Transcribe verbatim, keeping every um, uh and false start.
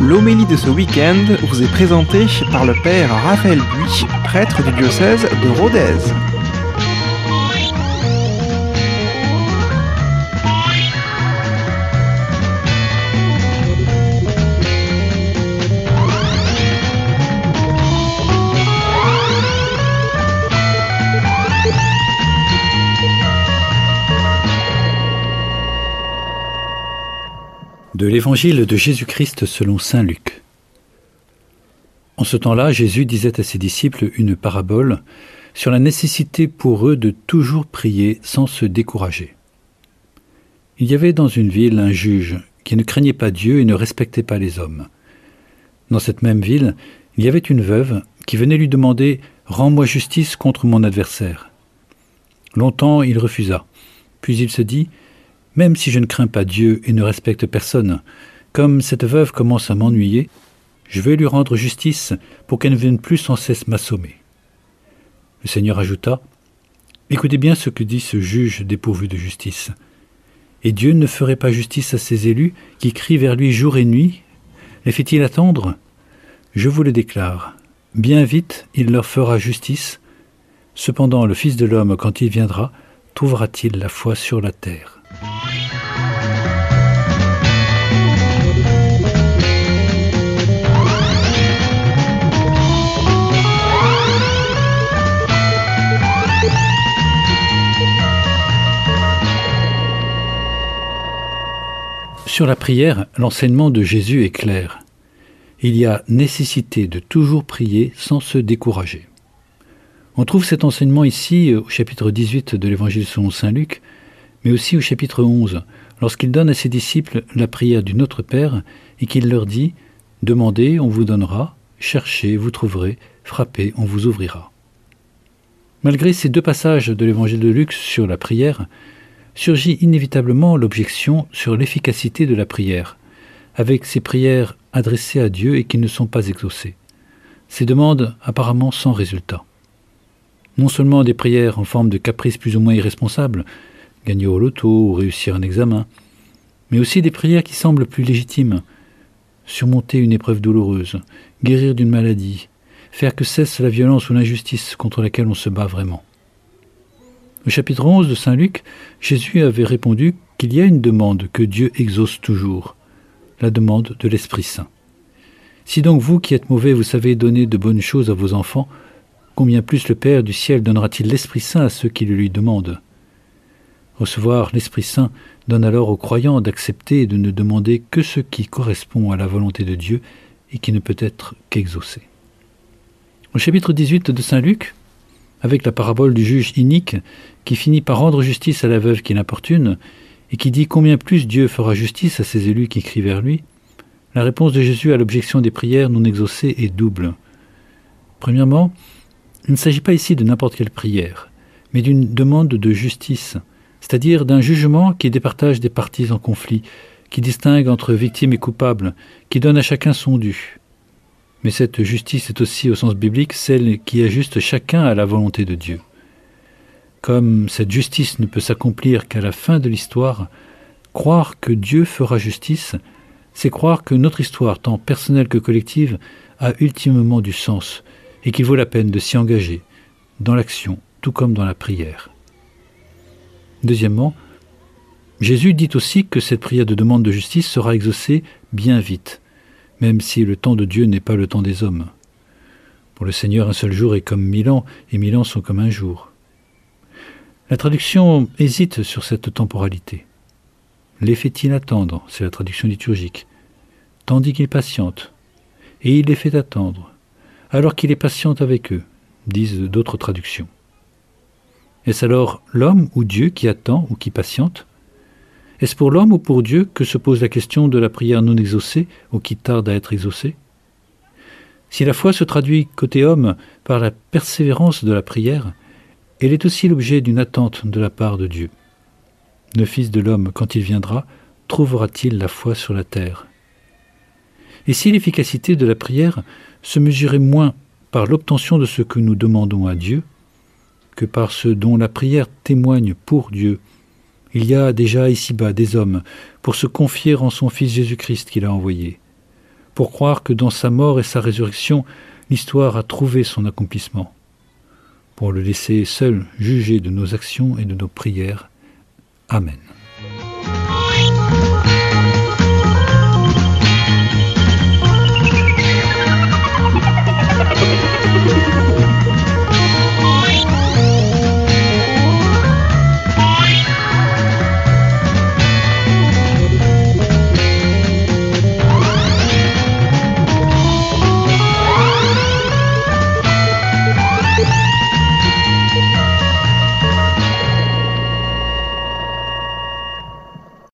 L'homélie de ce week-end vous est présentée par le père Raphaël Buy, prêtre du diocèse de Rodez. De l'Évangile de Jésus-Christ selon saint Luc. En ce temps-là, Jésus disait à ses disciples une parabole sur la nécessité pour eux de toujours prier sans se décourager. Il y avait dans une ville un juge qui ne craignait pas Dieu et ne respectait pas les hommes. Dans cette même ville, il y avait une veuve qui venait lui demander « Rends-moi justice contre mon adversaire ». Longtemps, il refusa. Puis il se dit « Même si je ne crains pas Dieu et ne respecte personne, comme cette veuve commence à m'ennuyer, je vais lui rendre justice pour qu'elle ne vienne plus sans cesse m'assommer. » Le Seigneur ajouta, « Écoutez bien ce que dit ce juge dépourvu de justice. Et Dieu ne ferait pas justice à ses élus qui crient vers lui jour et nuit? Les fait-il attendre? Je vous le déclare, bien vite il leur fera justice. Cependant le Fils de l'homme, quand il viendra, trouvera-t-il la foi sur la terre ?» Sur la prière, l'enseignement de Jésus est clair. Il y a nécessité de toujours prier sans se décourager. On trouve cet enseignement ici au chapitre dix-huit de l'Évangile selon saint Luc, mais aussi au chapitre onze, lorsqu'il donne à ses disciples la prière du Notre Père et qu'il leur dit « Demandez, on vous donnera, cherchez, vous trouverez, frappez, on vous ouvrira ». Malgré ces deux passages de l'Évangile de Luc sur la prière, surgit inévitablement l'objection sur l'efficacité de la prière, avec ces prières adressées à Dieu et qui ne sont pas exaucées. Ces demandes apparemment sans résultat. Non seulement des prières en forme de caprices plus ou moins irresponsables, gagner au loto ou réussir un examen, mais aussi des prières qui semblent plus légitimes, surmonter une épreuve douloureuse, guérir d'une maladie, faire que cesse la violence ou l'injustice contre laquelle on se bat vraiment. Au chapitre onze de saint Luc, Jésus avait répondu qu'il y a une demande que Dieu exauce toujours, la demande de l'Esprit Saint. Si donc vous qui êtes mauvais, vous savez donner de bonnes choses à vos enfants, combien plus le Père du ciel donnera-t-il l'Esprit Saint à ceux qui le lui demandent? Recevoir l'Esprit Saint donne alors aux croyants d'accepter et de ne demander que ce qui correspond à la volonté de Dieu et qui ne peut être qu'exaucé. Au chapitre dix-huit de saint Luc, avec la parabole du juge inique qui finit par rendre justice à la veuve qui l'importune et qui dit combien plus Dieu fera justice à ses élus qui crient vers lui, la réponse de Jésus à l'objection des prières non exaucées est double. Premièrement, il ne s'agit pas ici de n'importe quelle prière, mais d'une demande de justice, c'est-à-dire d'un jugement qui départage des parties en conflit, qui distingue entre victimes et coupables, qui donne à chacun son dû. Mais cette justice est aussi, au sens biblique, celle qui ajuste chacun à la volonté de Dieu. Comme cette justice ne peut s'accomplir qu'à la fin de l'histoire, croire que Dieu fera justice, c'est croire que notre histoire, tant personnelle que collective, a ultimement du sens et qu'il vaut la peine de s'y engager, dans l'action, tout comme dans la prière. Deuxièmement, Jésus dit aussi que cette prière de demande de justice sera exaucée bien vite, même si le temps de Dieu n'est pas le temps des hommes. Pour le Seigneur, un seul jour est comme mille ans, et mille ans sont comme un jour. La traduction hésite sur cette temporalité. Les fait-il attendre, c'est la traduction liturgique, tandis qu'il patiente, et il les fait attendre, alors qu'il est patient avec eux, disent d'autres traductions. Est-ce alors l'homme ou Dieu qui attend ou qui patiente? Est-ce pour l'homme ou pour Dieu que se pose la question de la prière non exaucée ou qui tarde à être exaucée? Si la foi se traduit côté homme par la persévérance de la prière, elle est aussi l'objet d'une attente de la part de Dieu. Le Fils de l'homme, quand il viendra, trouvera-t-il la foi sur la terre? Et si l'efficacité de la prière se mesurait moins par l'obtention de ce que nous demandons à Dieu que par ce dont la prière témoigne pour Dieu, il y a déjà ici-bas des hommes pour se confier en son Fils Jésus-Christ qu'il a envoyé, pour croire que dans sa mort et sa résurrection, l'histoire a trouvé son accomplissement, pour le laisser seul juger de nos actions et de nos prières. Amen.